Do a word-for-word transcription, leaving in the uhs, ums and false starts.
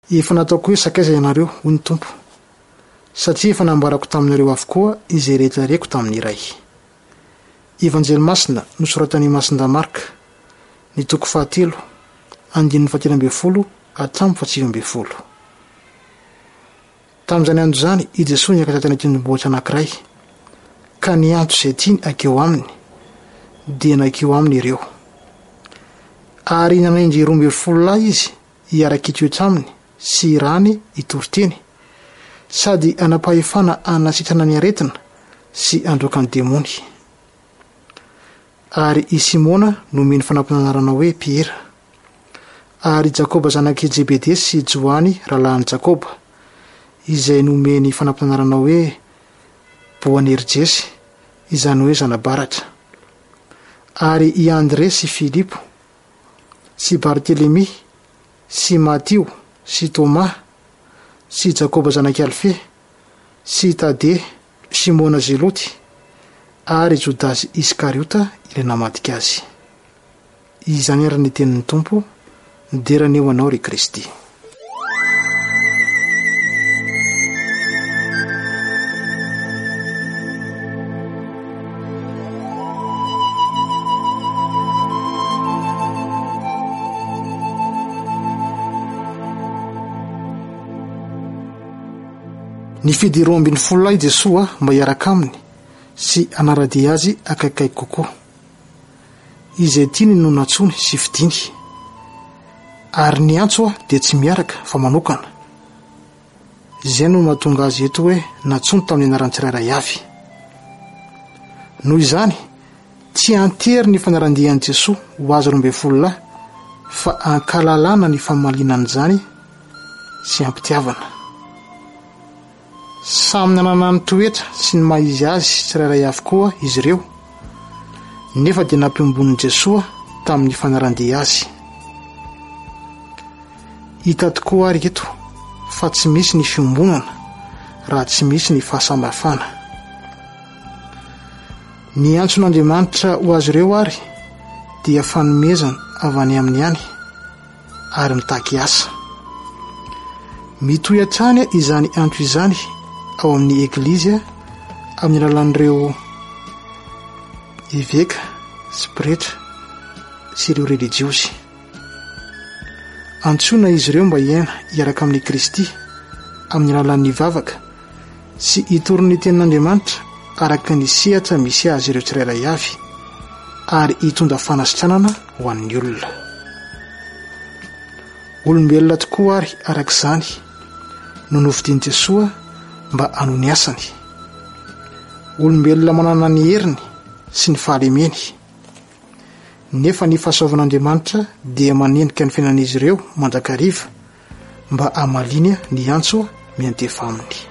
Efa nataoko hoe sakaiza ianareo hoy ny Tompo, satria efa nambarako taminareo avokoa izay rehetra reko tamin'iray. Evanjely Masina nosoratan'i Masinda Marka, ny toko fahatelo, andininy fahatelo ambin'ny folo hatramin'ny fahatsivy ambin'ny folo. Tamin'izany andro izany i Jesosy niakatra tany an-tendrombohitra anankiray, ka ny antso izay tiany akeo aminy dia nakeo aminy ireo. Ary nanaindry roa ambin'ny folo lahy izy hiaraka hitoetra aminy sy rany hitory-teny, sady anam-pahefana anasitrana ny aretina sy androaka ny demony. Ary i Simona nomeny fanampinanarana hoe Piera, ary Jakoba zanak'i Jebede sy Joany rahalahin'i Jakoba, izay nomeny fanampinanarana hoe Boanerjesy, izany hoe zanabaratra. Ary i Andre sy Filipo sy Bartelemy sy Matio sy Toma sy Jakoba zanak'i Alfe sy Tade, Simona Zeloty ary Jodasy Iskariota ilay namadika azy. Izany ary ny tenin'ny Tompo, niderany eo anao ry Kristy. Nifidy roa ambin'ny folo lahy Jesosy mba hiaraka aminy sy anaradia azy akaikaiky kokoa, izay tiany no natsony sy fidiny. Ary ny antso dia tsy miaraka fa manokana. Izay no mahatonga azy eto hoe natsony tamin'ny anaran'ny tsirairay avy. Noho izany, tsy antery ny fanarandian'i Jesosy ho azy roa ambin'ny folo lahy, fa ankalalana ny famalinana izany sy ampitiavana. Samy nanana ny toetra sy ny maha-izy azy tsirairay avokoa izy ireo, nefa dia nampiombonin'i Jesosy tamin'ny fanarandia azy. Hita tokoa ary eto fa tsy misy ny fiombonana raha tsy misy ny fahasamihafana. Ny antson'Andriamanitra ho azy ireo ary dia fanomezana avy any aminy any ary mitaky asa. Mitohy hatrany izany antso izany ao amin'ny eglizia amin'ny alalan'ireo eveka sy pretra sy ireo relijiosy. Antsoina izy ireo mba hiaina hiaraka amin'ny Kristy amin'ny alalan'ny vavaka sy hitorony tenin'Andriamanitra araka ny sehatra misy azy ireo tsirairay avy, ary hitondra fanasitranana ho an'ny olona. Olombelona tokoa ary arak'izany no novidian'i Jesosy mba hanao ny asany. Olombelona manana ny heriny sy ny fahalemeny, nefa ny fahasoavan'Andriamanitra dia manendrika ny fiainan'izy ireo mandrakariva mba hamaliana ny antso miantefa aminy.